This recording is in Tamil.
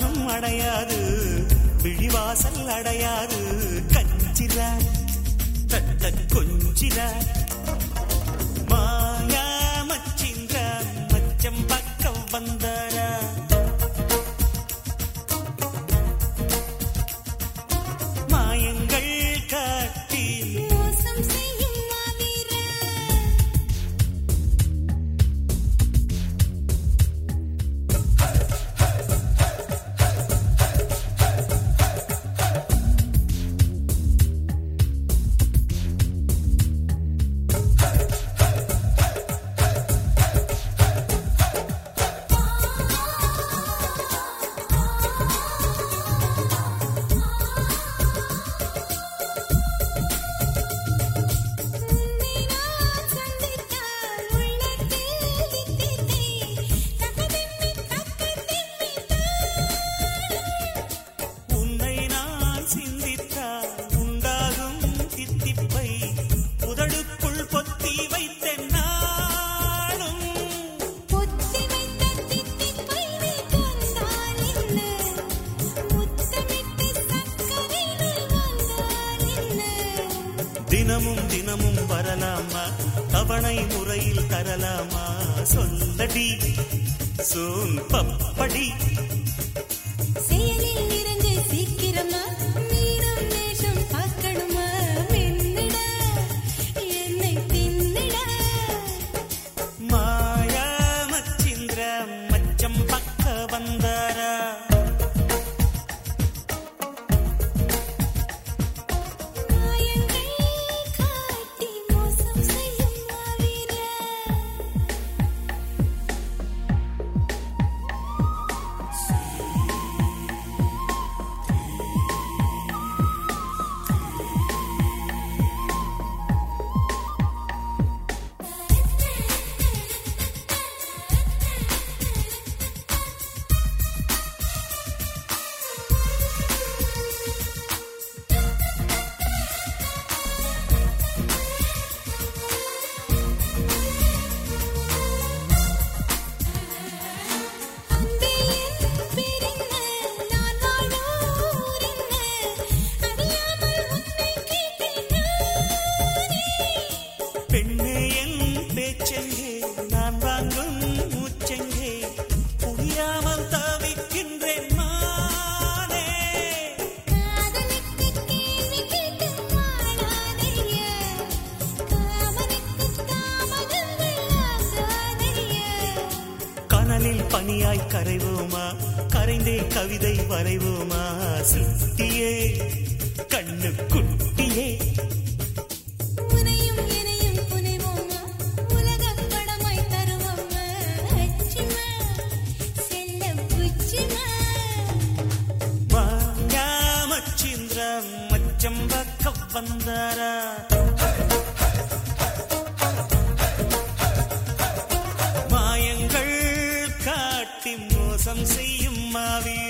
கண்ணாலம் அடையாது, விழிவாசல் அடையாது. கஞ்சிரா தத்த கொஞ்சிரா மாயா மச்சின்ற மச்சம் பக்கம் வந்தாரா. மாயங்கள் காட்டி மோசம் செய்யும் மாவீரா. உன்னை நான் சிந்தித்தால் உண்டாகும் தித்திப்பை உதடுக்குள் பொத்தி வைத்தேன் நானும். பொத்தி வைத்த தித்திப்பை நீ கொண்டால் என்ன, முத்தமிட்டு சக்கரை நீ வந்தால் என்ன. தினமும் தினமும் வரலாமா, தவணை முறையில் தரலாமா, சொல்லடி சோன் பப்படி. செயலில் இறங்கு சீக்கிரமா, மீண்டும் நேசம் பார்க்கணுமா, மென்னிட என்னை தின்னிட. மாயா மச்சிந்திர மச்சம் பக்க வந்தாரா. மாயங்கள் காட்டி மோசம் செய்யும் மாவீரா. அன்பே என் பேரென்ன, நான் வாழும் ஊரென்ன, அறியாமல் உன்னை கேட்டேன் நானே. பெண்ணே என் பேச்செங்கே, நான் வாங்கும் மூச்செங்கே, புரியாமல் தவிக்கின்றேன் மானே. காதலுக்கு கேள்வி கேட்டு வாழாதையா, காமனுக்கு தாமதங்கள் ஆகாதையா. கனலில் பனியாய் கரைவோமா, கரைந்தே கவிதை வரைவோமா, சுட்டியே கண்ணு குட்டியே. உனையும் எனையும் புனைவோமா, உலகப் படமாய் தருவோமா, அச்சுமா செல்லம் புச்சுமா. மாயா மச்சிந்திர மச்சம் பக்க வந்தாரா. மாயங்கள் காட்டி மோசம் செய்யும் மாவீரா.